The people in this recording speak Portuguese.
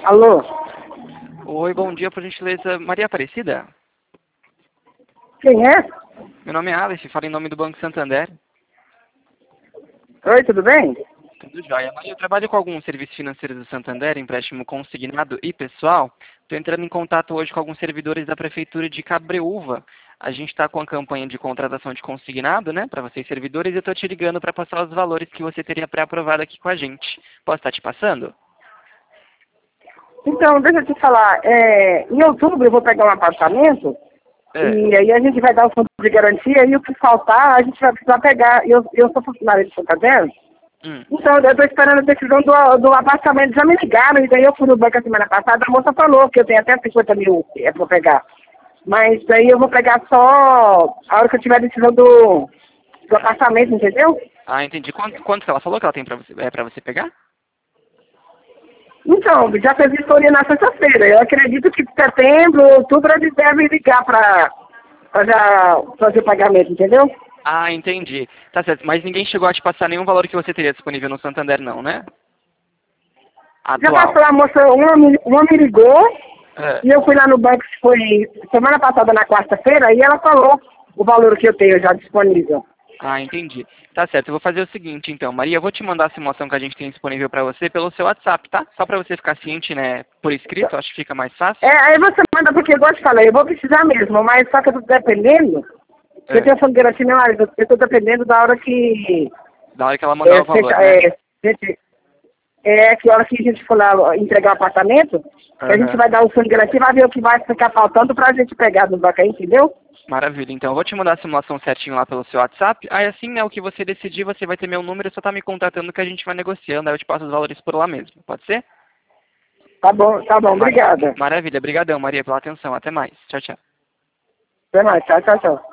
Alô? Oi, bom dia, por gentileza. Maria Aparecida? Quem é? Meu nome é Alice, falo em nome do Banco Santander. Oi, tudo bem? Tudo jóia. Maria, eu trabalho com alguns serviços financeiros do Santander, empréstimo consignado e pessoal. Estou entrando em contato hoje com alguns servidores da Prefeitura de Cabreúva. A gente está com a campanha de contratação de consignado, né, para vocês servidores, e eu estou te ligando para passar os valores que você teria pré-aprovado aqui com a gente. Posso estar te passando? Então, deixa eu te falar. Em outubro eu vou pegar um apartamento É. e aí a gente vai dar o fundo de garantia e o que faltar a gente vai precisar pegar. Eu sou funcionária de Santander, então eu estou esperando a decisão do apartamento. Já me ligaram e daí eu fui no banco a semana passada, a moça falou que eu tenho até 50 mil para pegar. Mas daí eu vou pegar só a hora que eu tiver a decisão do apartamento, entendeu? Ah, entendi. Quanto que ela falou que ela tem para você pegar? Então, já fez vistoria na sexta-feira. Eu acredito que setembro, outubro, eles devem ligar para já fazer o pagamento, entendeu? Ah, entendi. Tá certo. Mas ninguém chegou a te passar nenhum valor que você teria disponível no Santander, não, né? Já Atual. passou a moça, uma me ligou, É. e eu fui lá no banco, foi semana passada, na quarta-feira, e ela falou o valor que eu tenho já disponível. Ah, entendi. Tá certo. Eu vou fazer o seguinte, então. Maria, eu vou te mandar a simulação que a gente tem disponível para você pelo seu WhatsApp, tá? Só para você ficar ciente, né, por escrito, acho que fica mais fácil. Aí você manda, porque igual eu te falei, eu vou precisar mesmo, mas só que eu tô dependendo, eu tenho fundo de garantia, não, eu tô dependendo da hora que... Da hora que ela mandar o valor, né? Que a hora que a gente for lá entregar o apartamento, a gente vai dar o fundo de garantia, vai ver o que vai ficar faltando pra gente pegar no banco aí, entendeu? Maravilha. Então, eu vou te mandar a simulação certinho lá pelo seu WhatsApp. Aí, assim, né, o que você decidir, você vai ter meu número, só tá me contatando que a gente vai negociando. Aí eu te passo os valores por lá mesmo. Pode ser? Tá bom, obrigada. Maravilha. Obrigadão, Maria, pela atenção. Até mais. Tchau, tchau. Até mais, tchau, tchau, tchau.